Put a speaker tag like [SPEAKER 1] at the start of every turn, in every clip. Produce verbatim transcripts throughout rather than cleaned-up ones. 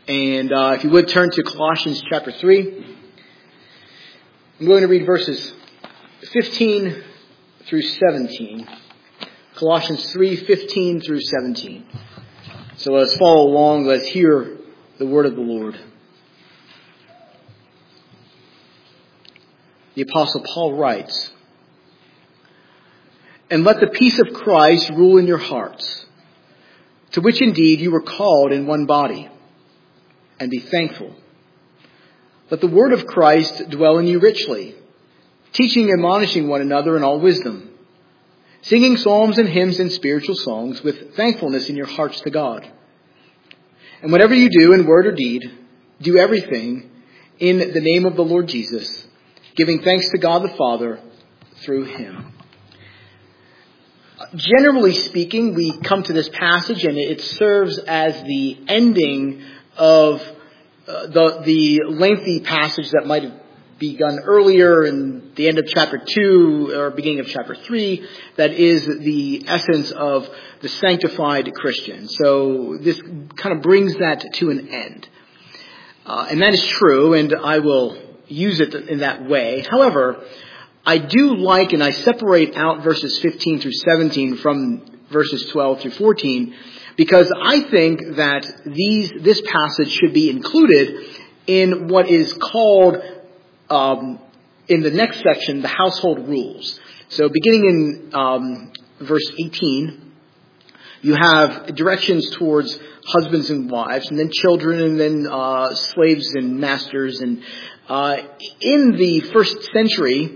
[SPEAKER 1] And uh, if you would turn to Colossians chapter three. I'm going to read verses fifteen through seventeen. Colossians three, fifteen through seventeen. So let us follow along. Let's hear the word of the Lord. The Apostle Paul writes, "And let the peace of Christ rule in your hearts, to which indeed you were called in one body, and be thankful. Let the word of Christ dwell in you richly, teaching and admonishing one another in all wisdom, singing psalms and hymns and spiritual songs with thankfulness in your hearts to God. And whatever you do in word or deed, do everything in the name of the Lord Jesus, giving thanks to God the Father through him." Generally speaking, we come to this passage and it serves as the ending of uh, the, the lengthy passage that might have begun earlier in the end of chapter two or beginning of chapter three, that is the essence of the sanctified Christian. So this kind of brings that to an end. Uh, and that is true, and I will use it in that way. However, I do like, and I separate out verses fifteen through seventeen from verses twelve through fourteen, because I think that these this passage should be included in what is called, um, in the next section, the household rules. So beginning in um, verse eighteen, you have directions towards husbands and wives, and then children, and then uh, slaves and masters. And uh, in the first century,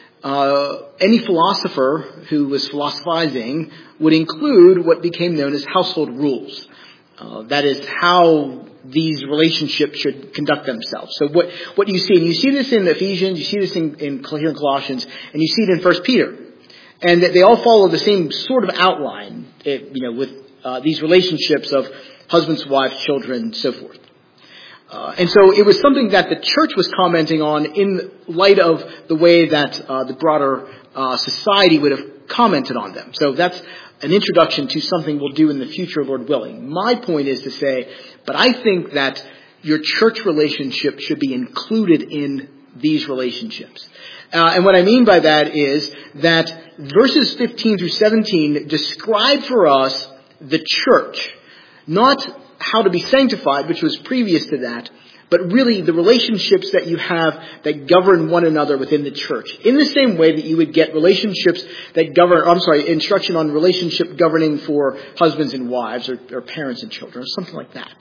[SPEAKER 1] Uh, any philosopher who was philosophizing would include what became known as household rules. Uh, that is how these relationships should conduct themselves. So what, what do you see? And you see this in Ephesians, you see this in, in here in Colossians, and you see it in First Peter. And they all follow the same sort of outline, it, you know, with uh, these relationships of husbands, wives, children, and so forth. Uh, and so it was something that the church was commenting on in light of the way that uh, the broader uh, society would have commented on them. So that's an introduction to something we'll do in the future, Lord willing. My point is to say, but I think that your church relationship should be included in these relationships. Uh, and what I mean by that is that verses fifteen through seventeen describe for us the church, not how to be sanctified, which was previous to that, but really the relationships that you have that govern one another within the church. In the same way that you would get relationships that govern, I'm sorry, instruction on relationship governing for husbands and wives or, or parents and children or something like that.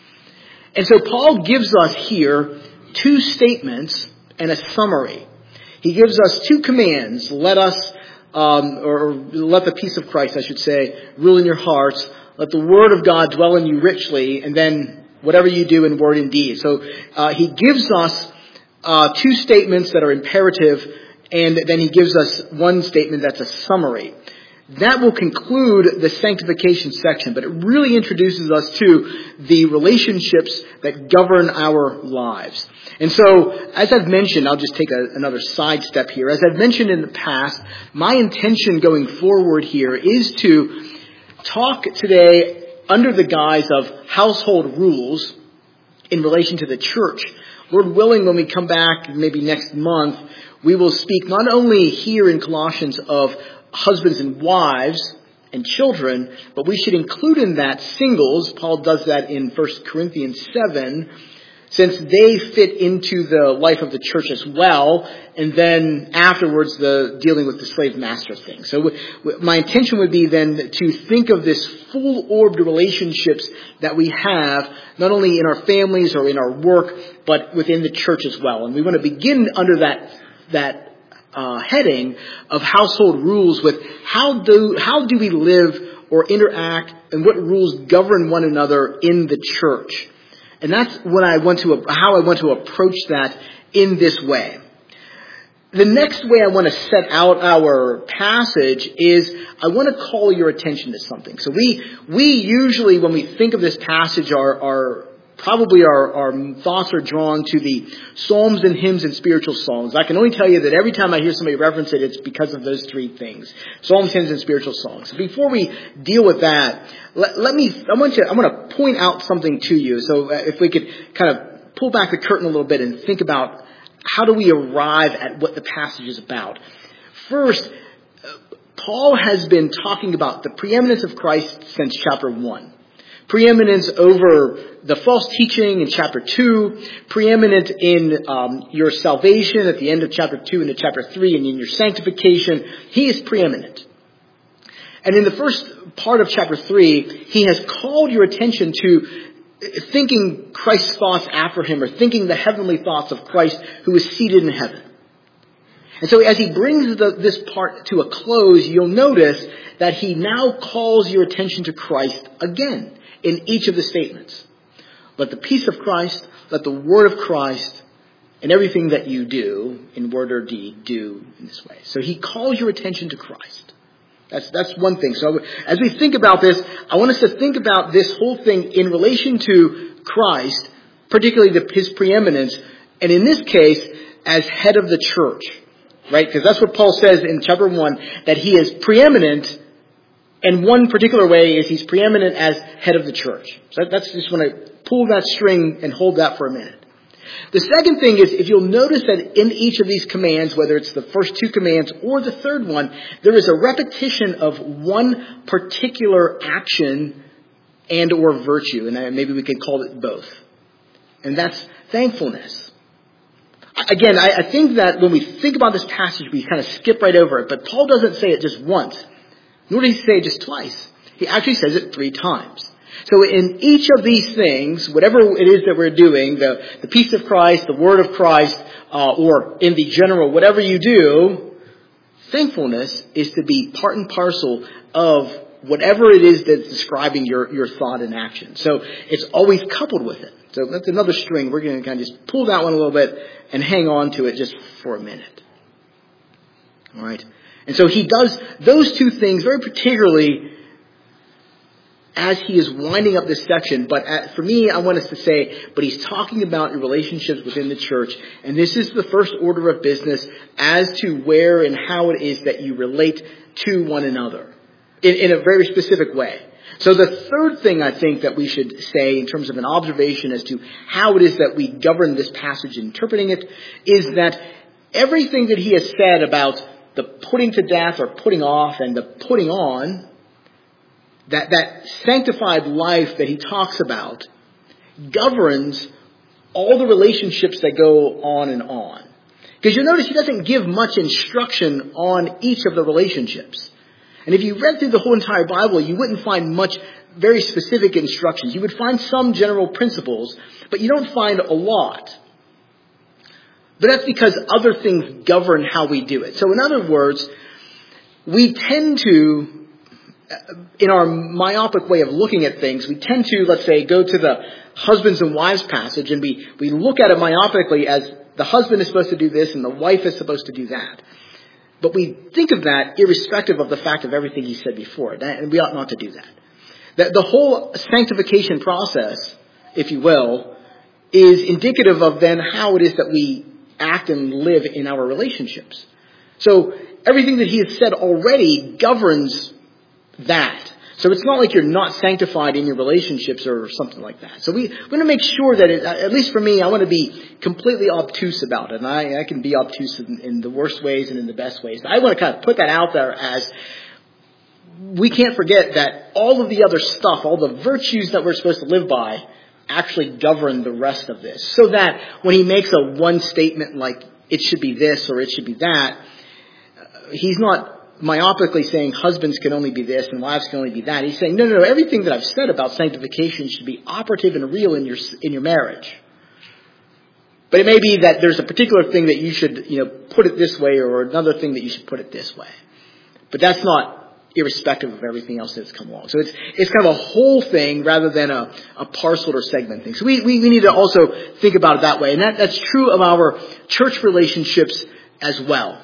[SPEAKER 1] And so Paul gives us here two statements and a summary. He gives us two commands. Let us, um, or let the peace of Christ, I should say, rule in your hearts. Let the word of God dwell in you richly, and then whatever you do in word and deed. So uh, he gives us uh, two statements that are imperative, and then he gives us one statement that's a summary. That will conclude the sanctification section, but it really introduces us to the relationships that govern our lives. And so, as I've mentioned, I'll just take a, another side step here. As I've mentioned in the past, my intention going forward here is to talk today under the guise of household rules in relation to the church. Lord willing, when we come back maybe next month, we will speak not only here in Colossians of husbands and wives and children, but we should include in that singles. Paul does that in First Corinthians seven, since they fit into the life of the church as well, and then afterwards the dealing with the slave master thing. So w- w- my intention would be then to think of this full-orbed relationships that we have, not only in our families or in our work, but within the church as well. And we want to begin under that that uh, heading of household rules with how do how do we live or interact, and what rules govern one another in the church. And that's what I want to, how I want to approach that in this way. The next way I want to set out our passage is I want to call your attention to something. So we we usually, when we think of this passage, are, are probably our, our thoughts are drawn to the psalms and hymns and spiritual songs. I can only tell you that every time I hear somebody reference it, it's because of those three things. Psalms, hymns, and spiritual songs. Before we deal with that, let, let me, I want you, I want to point out something to you. So if we could kind of pull back the curtain a little bit and think about how do we arrive at what the passage is about. First, Paul has been talking about the preeminence of Christ since chapter one. Preeminence over the false teaching in chapter two. Preeminent in um, your salvation at the end of chapter two into chapter three, and in your sanctification. He is preeminent. And in the first part of chapter three, he has called your attention to thinking Christ's thoughts after him, or thinking the heavenly thoughts of Christ who is seated in heaven. And so as he brings the, this part to a close, you'll notice that he now calls your attention to Christ again in each of the statements. Let the peace of Christ, let the word of Christ, and everything that you do, in word or deed, do in this way. So he calls your attention to Christ. That's, that's one thing. So as we think about this, I want us to think about this whole thing in relation to Christ, particularly the, his preeminence, and in this case, as head of the church. Right? Because that's what Paul says in chapter one, that he is preeminent, and one particular way is he's preeminent as head of the church. So that's just want to pull that string and hold that for a minute. The second thing is, if you'll notice that in each of these commands, whether it's the first two commands or the third one, there is a repetition of one particular action and or virtue. And maybe we could call it both. And that's thankfulness. Again, I, I think that when we think about this passage, we kind of skip right over it. But Paul doesn't say it just once, nor does he say it just twice. He actually says it three times. So in each of these things, whatever it is that we're doing, the, the peace of Christ, the word of Christ, uh, or in the general, whatever you do, thankfulness is to be part and parcel of whatever it is that's describing your, your thought and action. So it's always coupled with it. So that's another string. We're going to kind of just pull that one a little bit and hang on to it just for a minute. All right. And so he does those two things very particularly as he is winding up this section. But at, for me, I want us to say, but he's talking about your relationships within the church. And this is the first order of business as to where and how it is that you relate to one another in, in a very specific way. So the third thing I think that we should say in terms of an observation as to how it is that we govern this passage and interpreting it is that everything that he has said about the putting to death or putting off and the putting on, that, that sanctified life that he talks about governs all the relationships that go on and on. Because you'll notice he doesn't give much instruction on each of the relationships. And if you read through the whole entire Bible, you wouldn't find much very specific instructions. You would find some general principles, but you don't find a lot. But that's because other things govern how we do it. So in other words, we tend to, in our myopic way of looking at things, we tend to, let's say, go to the husbands and wives passage, and we, we look at it myopically as the husband is supposed to do this and the wife is supposed to do that. But we think of that irrespective of the fact of everything he said before. And we ought not to do that. The, the whole sanctification process, if you will, is indicative of then how it is that we act and live in our relationships. So everything that he has said already governs that. So it's not like you're not sanctified in your relationships or something like that. So we want to make sure that, it, at least for me, I want to be completely obtuse about it. And I, I can be obtuse in, in the worst ways and in the best ways. But I want to kind of put that out there as we can't forget that all of the other stuff, all the virtues that we're supposed to live by, actually govern the rest of this. So that when he makes a one statement like it should be this or it should be that, he's not myopically saying husbands can only be this and wives can only be that. He's saying, no, no, no, everything that I've said about sanctification should be operative and real in your in your marriage. But it may be that there's a particular thing that you should, you know, put it this way, or another thing that you should put it this way. But that's not irrespective of everything else that's come along. So it's it's kind of a whole thing rather than a, a parcel or segment thing. So we, we, we need to also think about it that way. And that, that's true of our church relationships as well.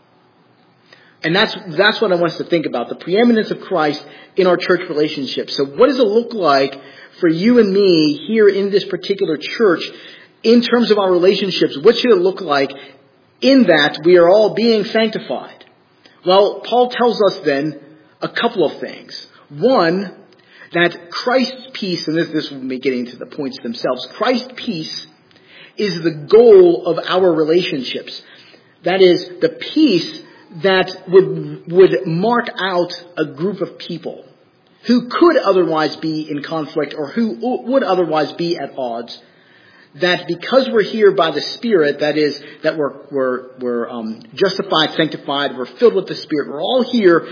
[SPEAKER 1] And that's that's what I want us to think about, the preeminence of Christ in our church relationships. So what does it look like for you and me here in this particular church, in terms of our relationships, what should it look like in that we are all being sanctified? Well, Paul tells us then a couple of things. One, that Christ's peace, and this, this will be getting to the points themselves, Christ's peace is the goal of our relationships. That is, the peace that would, would mark out a group of people who could otherwise be in conflict or who would otherwise be at odds. That because we're here by the Spirit, that is, that we're, we're, we're um, justified, sanctified, we're filled with the Spirit, we're all here,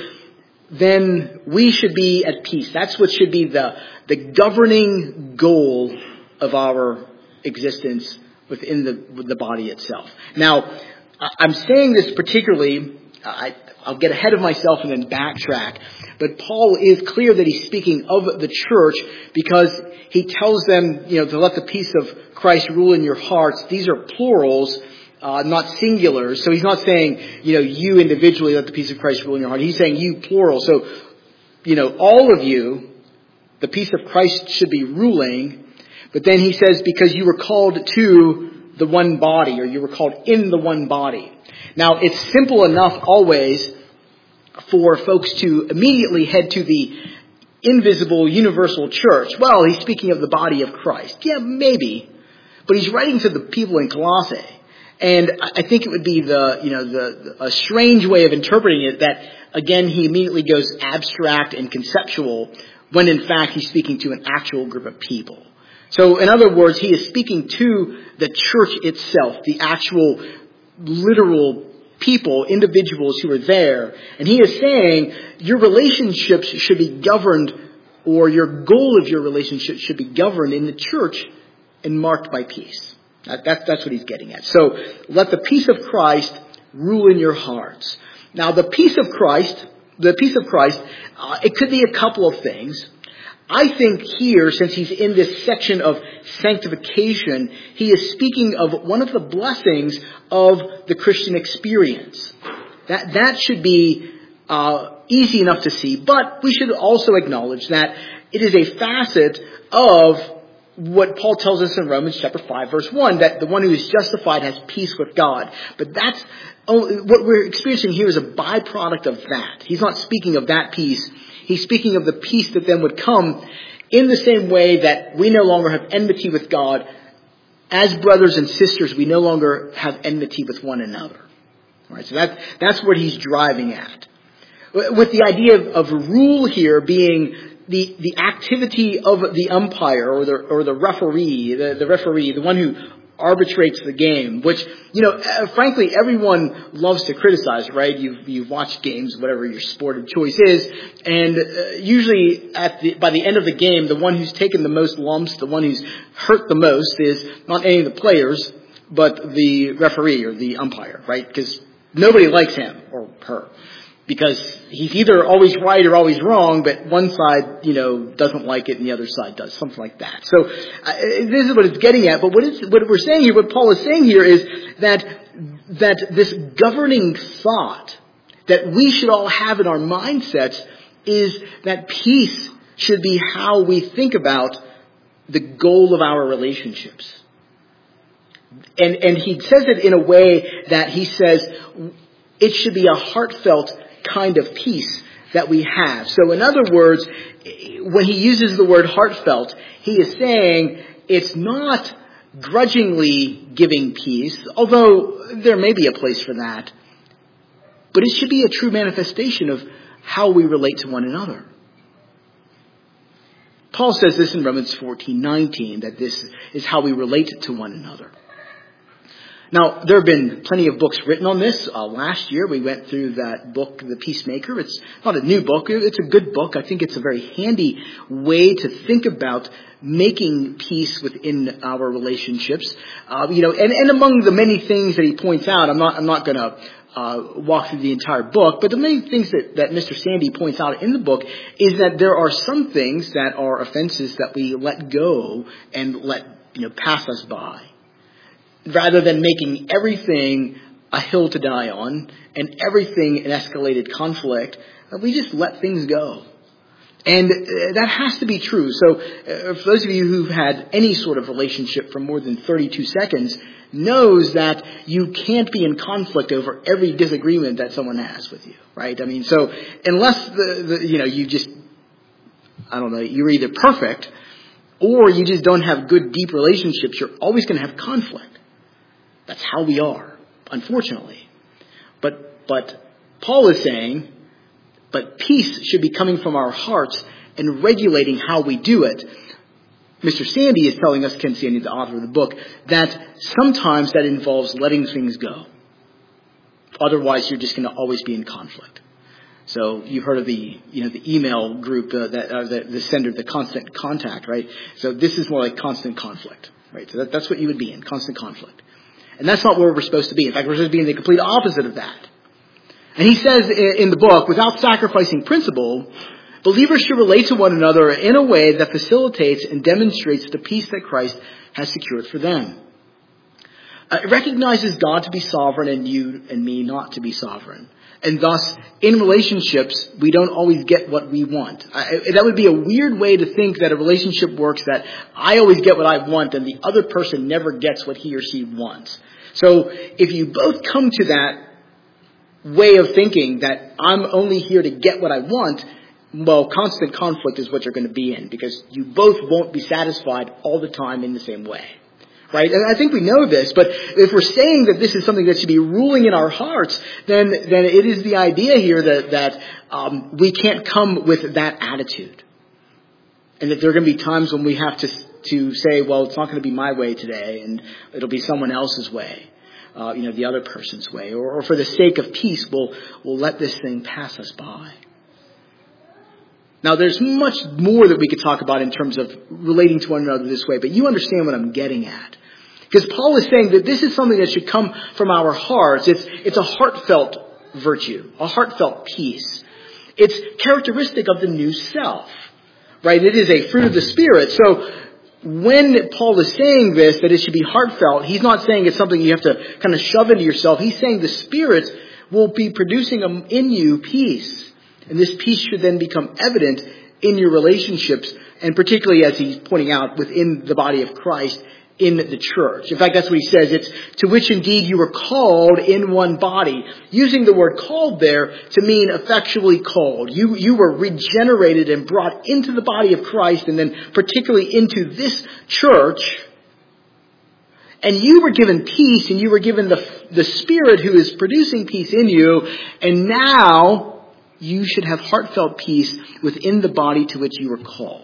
[SPEAKER 1] then we should be at peace. That's what should be the, the governing goal of our existence within the, the body itself. Now, I'm saying this particularly, I, I'll get ahead of myself and then backtrack, but Paul is clear that he's speaking of the church because he tells them, you know, to let the peace of Christ rule in your hearts. These are plurals, uh, not singulars. So he's not saying, you know, you individually let the peace of Christ rule in your heart. He's saying you plural. So, you know, all of you, the peace of Christ should be ruling. But then he says, because you were called to the one body, or you were called in the one body. Now, it's simple enough always for folks to immediately head to the invisible universal church. Well, he's speaking of the body of Christ. Yeah, maybe. But he's writing to the people in Colossae. And I think it would be the, you know, the, the a strange way of interpreting it that, again, he immediately goes abstract and conceptual when in fact he's speaking to an actual group of people. So in other words, he is speaking to the church itself, the actual literal people, individuals who are there. And he is saying your relationships should be governed, or your goal of your relationship should be governed in the church and marked by peace. That, that, that's what he's getting at. So let the peace of Christ rule in your hearts. Now the peace of Christ, the peace of Christ, uh, it could be a couple of things. I think here, since he's in this section of sanctification, he is speaking of one of the blessings of the Christian experience. That that should be uh, easy enough to see, but we should also acknowledge that it is a facet of what Paul tells us in Romans chapter five, verse one, that the one who is justified has peace with God. But that's oh, what we're experiencing here is a byproduct of that. He's not speaking of that peace. He's speaking of the peace that then would come in the same way that we no longer have enmity with God. As brothers and sisters, we no longer have enmity with one another. All right, so that, that's what he's driving at. With the idea of, of rule here being the, the activity of the umpire or the, or the referee, the, the referee, the one who arbitrates the game, which, you know, uh, frankly, everyone loves to criticize, right? You've, you've watched games, whatever your sport of choice is, and uh, usually at the, by the end of the game, the one who's taken the most lumps, the one who's hurt the most is not any of the players, but the referee or the umpire, right? Because nobody likes him or her. Because he's either always right or always wrong, but one side, you know, doesn't like it and the other side does, something like that. So uh, this is what it's getting at. But what, it's, what we're saying here, what Paul is saying here is that that this governing thought that we should all have in our mindsets is that peace should be how we think about the goal of our relationships. And, and he says it in a way that he says it should be a heartfelt kind of peace that we have. So in other words, when he uses the word heartfelt, he is saying it's not grudgingly giving peace, although there may be a place for that, but it should be a true manifestation of how we relate to one another. Paul says this in Romans fourteen nineteen, that this is how we relate to one another. Now, there have been plenty of books written on this. Uh, last year, we went through that book, The Peacemaker. It's not a new book. It's a good book. I think it's a very handy way to think about making peace within our relationships. Uh, you know, and, and among the many things that he points out, I'm not, I'm not going to uh, walk through the entire book, but the many things that, that Mister Sandy points out in the book is that there are some things that are offenses that we let go and let, you know, pass us by, rather than making everything a hill to die on and everything an escalated conflict. We just let things go. And that has to be true. So uh, for those of you who've had any sort of relationship for more than thirty-two seconds, knows that you can't be in conflict over every disagreement that someone has with you, right? I mean, so unless the, the you know, you just, I don't know, you're either perfect or you just don't have good, deep relationships, you're always going to have conflict. That's how we are, unfortunately. But, but Paul is saying, but peace should be coming from our hearts and regulating how we do it. Mister Sandy is telling us, Ken Sandy, the author of the book, that sometimes that involves letting things go. Otherwise, you're just going to always be in conflict. So you've heard of the, you know, the email group, uh, that uh, the, the sender, the constant contact, right? So this is more like constant conflict, right? So that, that's what you would be in, constant conflict. And that's not where we're supposed to be. In fact, we're supposed to be in the complete opposite of that. And he says in the book, without sacrificing principle, believers should relate to one another in a way that facilitates and demonstrates the peace that Christ has secured for them. Uh, it recognizes God to be sovereign and you and me not to be sovereign. And thus, in relationships, we don't always get what we want. I, that would be a weird way to think that a relationship works, that I always get what I want and the other person never gets what he or she wants. So if you both come to that way of thinking that I'm only here to get what I want, well, constant conflict is what you're going to be in, because you both won't be satisfied all the time in the same way. Right? And I think we know this, but if we're saying that this is something that should be ruling in our hearts, then then it is the idea here that, that um, we can't come with that attitude. And that there are going to be times when we have to to say, well, it's not going to be my way today, and it'll be someone else's way, uh, you know, the other person's way. Or, or for the sake of peace, we'll, we'll let this thing pass us by. Now, there's much more that we could talk about in terms of relating to one another this way, but you understand what I'm getting at. Because Paul is saying that this is something that should come from our hearts. It's, it's a heartfelt virtue, a heartfelt peace. It's characteristic of the new self, right? It is a fruit of the Spirit. So when Paul is saying this, that it should be heartfelt, he's not saying it's something you have to kind of shove into yourself. He's saying the Spirit will be producing in you peace. And this peace should then become evident in your relationships, and particularly, as he's pointing out, within the body of Christ, in the church. In fact, that's what he says. It's to which indeed you were called in one body. Using the word called there to mean effectually called. You, you were regenerated and brought into the body of Christ, and then particularly into this church. And you were given peace, and you were given the, the Spirit who is producing peace in you. And now you should have heartfelt peace within the body to which you were called.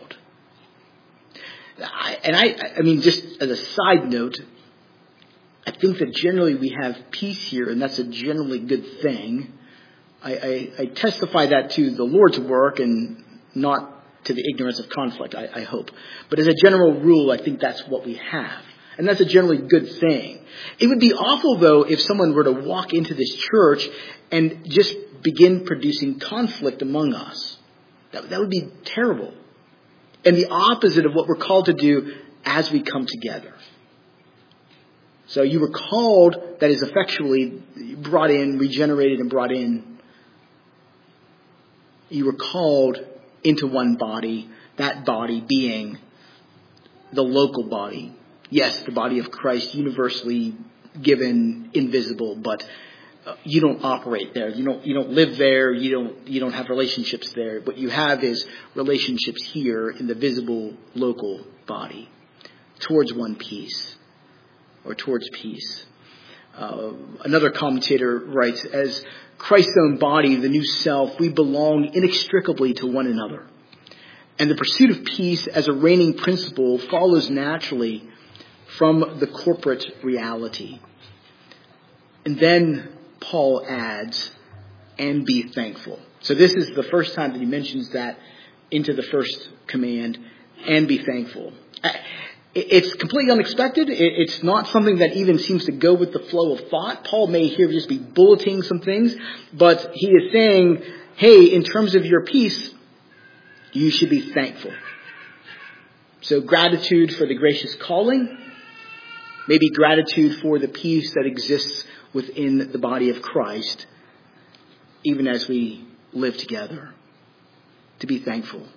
[SPEAKER 1] I, and I, I mean, just as a side note, I think that generally we have peace here, and that's a generally good thing. I, I, I testify that to the Lord's work and not to the ignorance of conflict, I, I hope. But as a general rule, I think that's what we have. And that's a generally good thing. It would be awful, though, if someone were to walk into this church and just begin producing conflict among us. That, that would be terrible. And the opposite of what we're called to do as we come together. So you were called, that is effectually brought in, regenerated and brought in. You were called into one body, that body being the local body. Yes, the body of Christ, universally given, invisible, but you don't operate there. You don't, you don't live there. You don't, you don't have relationships there. What you have is relationships here in the visible local body towards one piece or towards peace. Uh, another commentator writes, as Christ's own body, the new self, we belong inextricably to one another. And the pursuit of peace as a reigning principle follows naturally from the corporate reality. And then Paul adds, and be thankful. So this is the first time that he mentions that into the first command, and be thankful. It's completely unexpected. It's not something that even seems to go with the flow of thought. Paul may here just be bulleting some things, but he is saying, hey, in terms of your peace, you should be thankful. So gratitude for the gracious calling, maybe gratitude for the peace that exists within the body of Christ, even as we live together. To be thankful.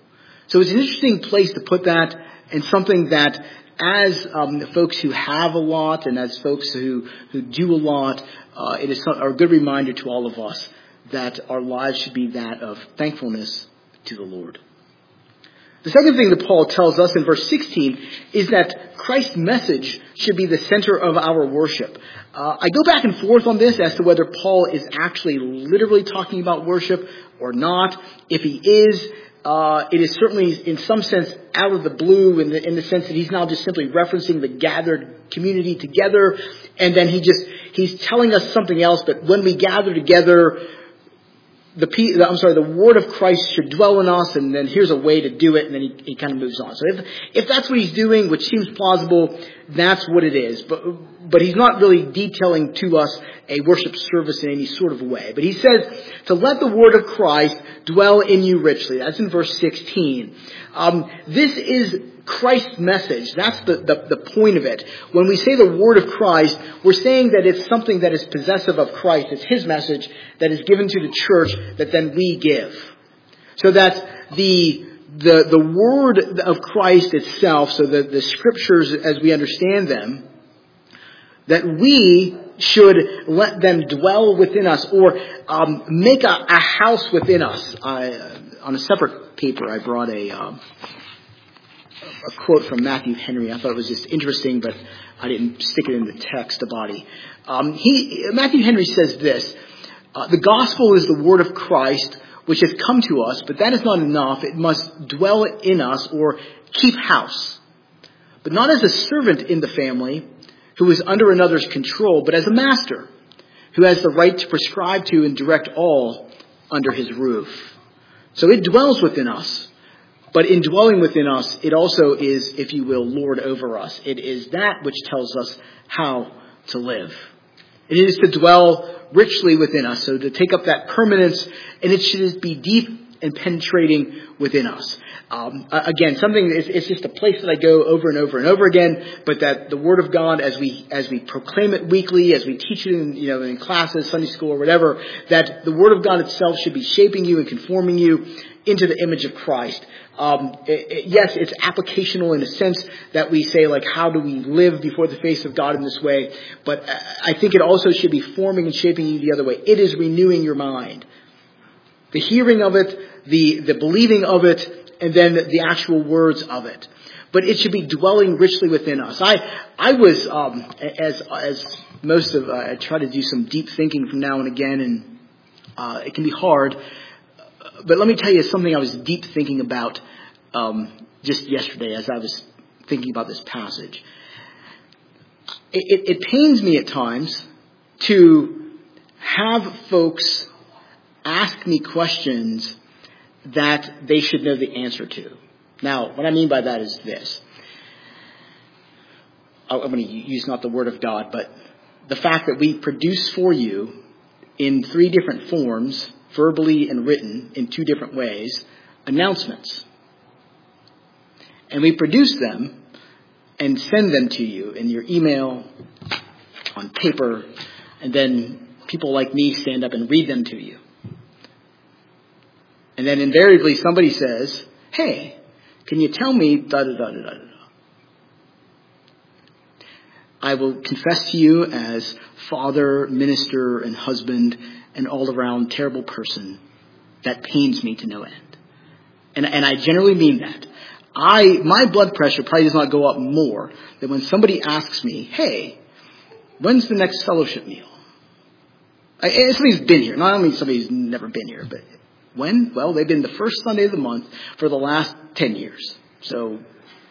[SPEAKER 1] So it's an interesting place to put that, and something that as um, folks who have a lot and as folks who, who do a lot, uh, it is some, a good reminder to all of us that our lives should be that of thankfulness to the Lord. The second thing that Paul tells us in verse sixteen is that Christ's message should be the center of our worship. Uh, I go back and forth on this as to whether Paul is actually literally talking about worship or not. If he is, uh, it is certainly in some sense out of the blue in the, in the sense that he's now just simply referencing the gathered community together. And then he just, he's telling us something else. But when we gather together, The, I'm sorry, the word of Christ should dwell in us, and then here's a way to do it, and then he, he kind of moves on. So if, if that's what he's doing, which seems plausible, that's what it is. But, but he's not really detailing to us a worship service in any sort of way. But he says to let the word of Christ dwell in you richly. That's in verse sixteen. Um, this is Christ's message. That's the, the, the point of it. When we say the word of Christ, we're saying that it's something that is possessive of Christ. It's his message that is given to the church that then we give. So that the the the word of Christ itself, so the, the scriptures as we understand them, that we should let them dwell within us, or um, make a, a house within us. I, on a separate paper, I brought a... Um, a quote from Matthew Henry. I thought it was just interesting, but I didn't stick it in the text body. Um, he, Matthew Henry says this, uh, the gospel is the word of Christ, which has come to us, but that is not enough. It must dwell in us or keep house, but not as a servant in the family who is under another's control, but as a master who has the right to prescribe to and direct all under his roof. So it dwells within us. But in dwelling within us, it also is, if you will, Lord over us. It is that which tells us how to live. It is to dwell richly within us, so to take up that permanence, and it should be deep and penetrating within us. Um, again, something, it's, it's just a place that I go over and over and over again, but that the Word of God, as we as we proclaim it weekly, as we teach it in, you know, in classes, Sunday school, or whatever, that the Word of God itself should be shaping you and conforming you into the image of Christ. Um, it, it, yes, it's applicational in a sense that we say, like, how do we live before the face of God in this way? But I think it also should be forming and shaping you the other way. It is renewing your mind. The hearing of it, the, the believing of it, and then the actual words of it. But it should be dwelling richly within us. I I was, um, as as most of, uh, I try to do some deep thinking from now and again, and uh, it can be hard. But let me tell you something I was deep thinking about um, just yesterday as I was thinking about this passage. It, it, it pains me at times to have folks ask me questions that they should know the answer to. Now, what I mean by that is this. I'm going to use not the Word of God, but the fact that we produce for you in three different forms, verbally and written in two different ways, announcements. And we produce them and send them to you in your email, on paper, and then people like me stand up and read them to you. And then invariably somebody says, hey, can you tell me da da da da da da? I will confess to you as father, minister, and husband, and all-around terrible person, that pains me to no end. And, and I generally mean that. I my blood pressure probably does not go up more than when somebody asks me, hey, when's the next fellowship meal? I, and somebody's been here. Not only somebody's never been here, but when? Well, they've been the first Sunday of the month for the last ten years. So,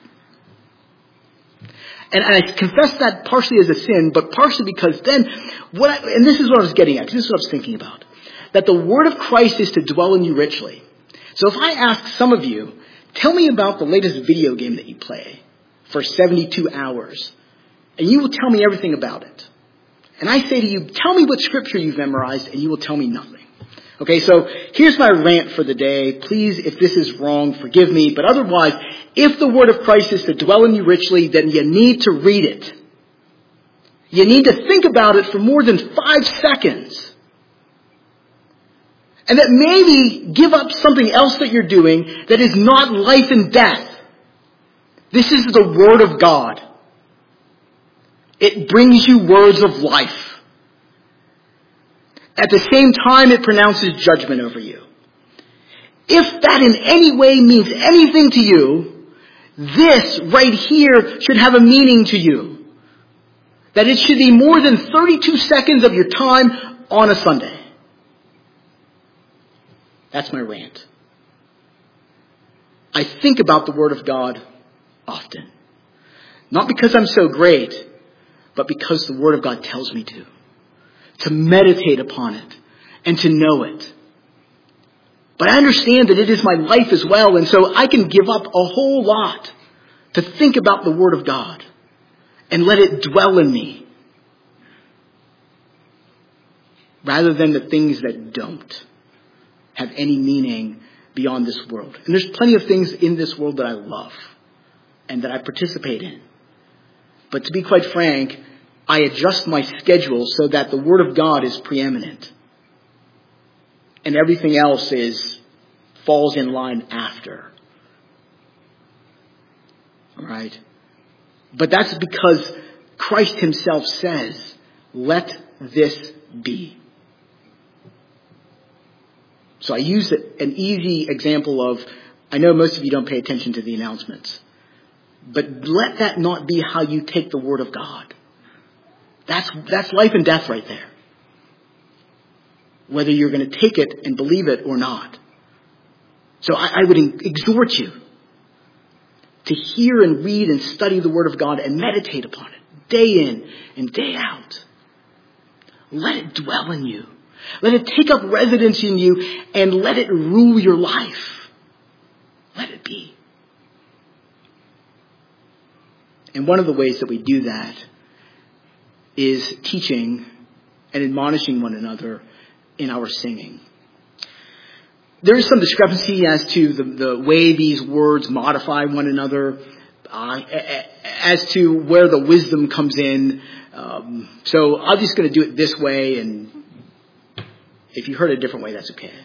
[SPEAKER 1] and, and I confess that partially as a sin, but partially because then, what? I, and this is what I was getting at, because this is what I was thinking about. That the word of Christ is to dwell in you richly. So if I ask some of you, tell me about the latest video game that you play for seventy-two hours, and you will tell me everything about it. And I say to you, tell me what scripture you've memorized, and you will tell me nothing. Okay, so here's my rant for the day. Please, if this is wrong, forgive me. But otherwise, if the word of Christ is to dwell in you richly, then you need to read it. You need to think about it for more than five seconds. And that maybe give up something else that you're doing that is not life and death. This is the Word of God. It brings you words of life. At the same time, it pronounces judgment over you. If that in any way means anything to you, this right here should have a meaning to you. That it should be more than thirty-two seconds of your time on a Sunday. That's my rant. I think about the Word of God often. Not because I'm so great, but because the Word of God tells me to. To meditate upon it and to know it. But I understand that it is my life as well, and so I can give up a whole lot to think about the Word of God and let it dwell in me, rather than the things that don't have any meaning beyond this world. And there's plenty of things in this world that I love and that I participate in. But to be quite frank, I adjust my schedule so that the Word of God is preeminent. And everything else is falls in line after. All right? But that's because Christ himself says, let this be. So I use an easy example of, I know most of you don't pay attention to the announcements, but let that not be how you take the Word of God. That's, that's life and death right there. Whether you're going to take it and believe it or not. So I, I would exhort you to hear and read and study the Word of God and meditate upon it day in and day out. Let it dwell in you. Let it take up residence in you and let it rule your life. Let it be. And one of the ways that we do that is teaching and admonishing one another in our singing. There is some discrepancy as to the, the way these words modify one another, uh, as to where the wisdom comes in. Um, so I'm just going to do it this way, and if you heard it a different way, that's okay.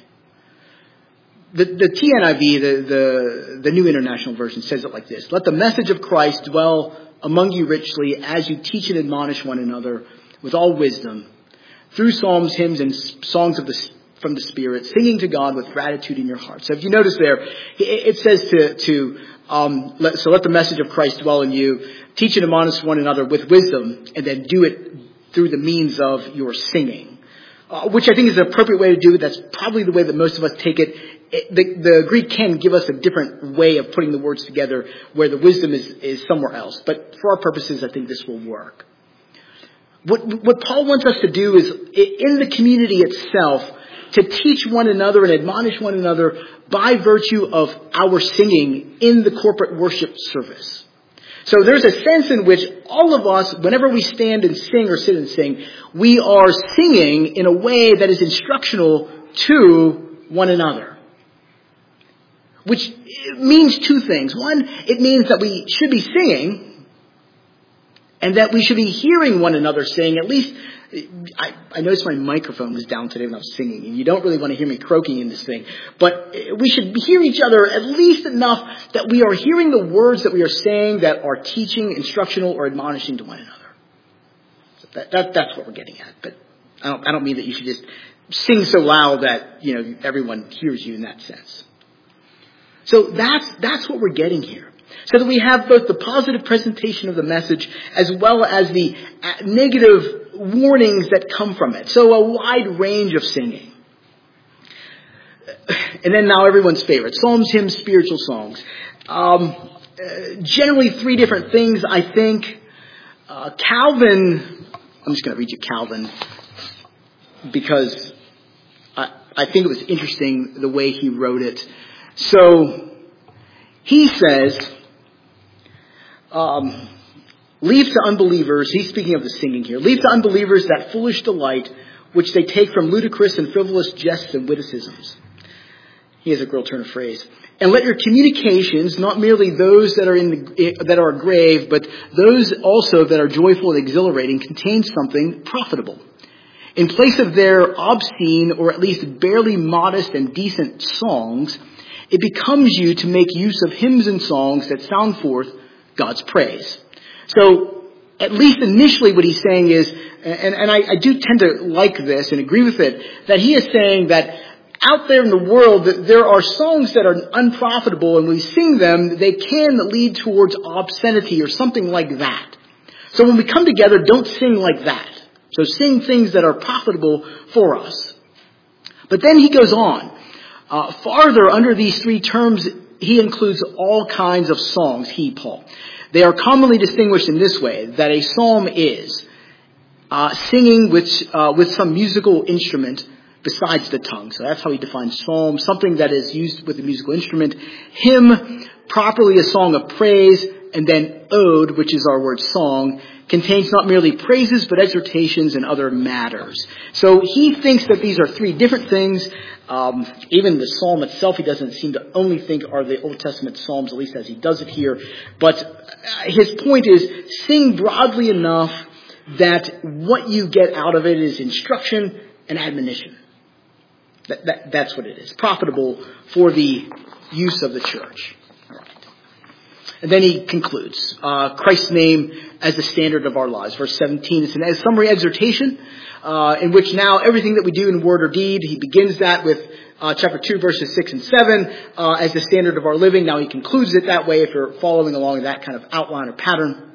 [SPEAKER 1] The, the T N I V, the, the, the New International Version, says it like this. Let the message of Christ dwell among you richly as you teach and admonish one another with all wisdom, through psalms, hymns, and songs of the, from the Spirit, singing to God with gratitude in your heart. So if you notice there, it says to, to um, let, so let the message of Christ dwell in you, teach and admonish one another with wisdom, and then do it through the means of your singing. Uh, which I think is the appropriate way to do it. That's probably the way that most of us take it. it the, the Greek can give us a different way of putting the words together where the wisdom is, is somewhere else. But for our purposes, I think this will work. What, what Paul wants us to do is, in the community itself, to teach one another and admonish one another by virtue of our singing in the corporate worship service. So there's a sense in which all of us, whenever we stand and sing or sit and sing, we are singing in a way that is instructional to one another. Which means two things. One, it means that we should be singing, and that we should be hearing one another sing. At least, I, I noticed my microphone was down today when I was singing, and you don't really want to hear me croaking in this thing. But we should hear each other at least enough that we are hearing the words that we are saying that are teaching, instructional, or admonishing to one another. So that, that, that's what we're getting at. But I don't, I don't mean that you should just sing so loud that, you know, everyone hears you in that sense. So that's, that's what we're getting here. So that we have both the positive presentation of the message as well as the negative warnings that come from it. So a wide range of singing. And then now everyone's favorite. Psalms, hymns, spiritual songs. Um, uh, generally three different things, I think. Uh, Calvin, I'm just going to read you Calvin because I, I think it was interesting the way he wrote it. So he says, um, leave to unbelievers, he's speaking of the singing here, leave to unbelievers that foolish delight which they take from ludicrous and frivolous jests and witticisms. He has a girl turn of phrase. And let your communications, not merely those that are in the, that are grave, but those also that are joyful and exhilarating, contain something profitable. In place of their obscene or at least barely modest and decent songs, it becomes you to make use of hymns and songs that sound forth God's praise. So, at least initially what he's saying is, and, and I, I do tend to like this and agree with it, that he is saying that out there in the world, there are songs that are unprofitable, and when we sing them, they can lead towards obscenity or something like that. So when we come together, don't sing like that. So sing things that are profitable for us. But then he goes on. Uh, farther, under these three terms, he includes all kinds of songs, he, Paul. They are commonly distinguished in this way, that a psalm is uh, singing with, uh, with some musical instrument besides the tongue. So that's how he defines psalm, something that is used with a musical instrument. Hymn, properly a song of praise, and then ode, which is our word song, contains not merely praises, but exhortations and other matters. So he thinks that these are three different things. Um, even the psalm itself, he doesn't seem to only think are the Old Testament psalms, at least as he does it here. But his point is, sing broadly enough that what you get out of it is instruction and admonition. That, that, that's what it is. Profitable for the use of the church. All right. And then he concludes, uh, Christ's name as the standard of our lives. Verse seventeen, it's a summary exhortation, uh, in which now everything that we do in word or deed, he begins that with uh, chapter two, verses six and seven, uh, as the standard of our living. Now he concludes it that way if you're following along that kind of outline or pattern.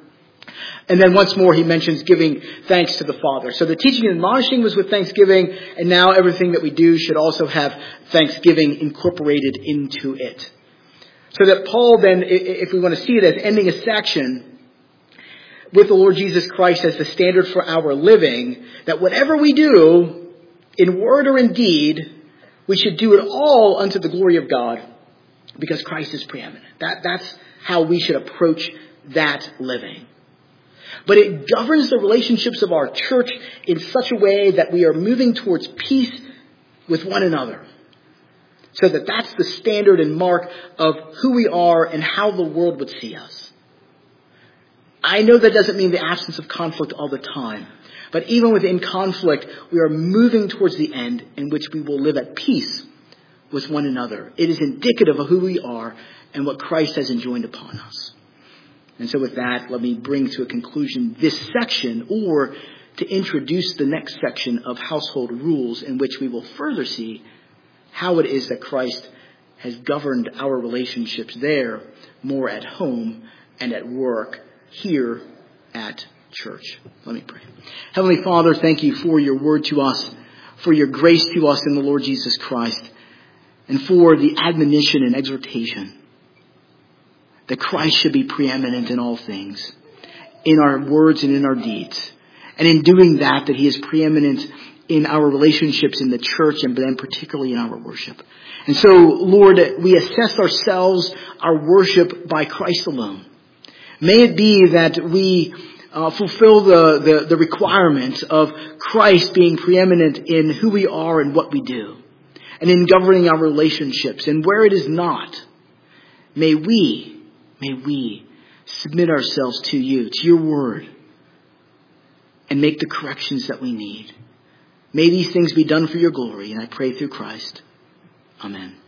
[SPEAKER 1] And then once more he mentions giving thanks to the Father. So the teaching and admonishing was with thanksgiving, and now everything that we do should also have thanksgiving incorporated into it. So that Paul then, if we want to see it as ending a section with the Lord Jesus Christ as the standard for our living, that whatever we do, in word or in deed, we should do it all unto the glory of God, because Christ is preeminent. That, that's how we should approach that living. But it governs the relationships of our church in such a way that we are moving towards peace with one another. So that that's the standard and mark of who we are and how the world would see us. I know that doesn't mean the absence of conflict all the time. But even within conflict, we are moving towards the end in which we will live at peace with one another. It is indicative of who we are and what Christ has enjoined upon us. And so with that, let me bring to a conclusion this section, or to introduce the next section of household rules, in which we will further see how it is that Christ has governed our relationships there, more at home and at work, here at church. Let me pray. Heavenly Father, thank you for your word to us, for your grace to us in the Lord Jesus Christ, and for the admonition and exhortation that Christ should be preeminent in all things, in our words and in our deeds. And in doing that, that he is preeminent in our relationships in the church, and then particularly in our worship. And so, Lord, we assess ourselves, our worship, by Christ alone. May it be that we uh, fulfill the, the, the requirement of Christ being preeminent in who we are and what we do, and in governing our relationships. And where it is not, may we May we submit ourselves to you, to your word, and make the corrections that we need. May these things be done for your glory, and I pray through Christ. Amen.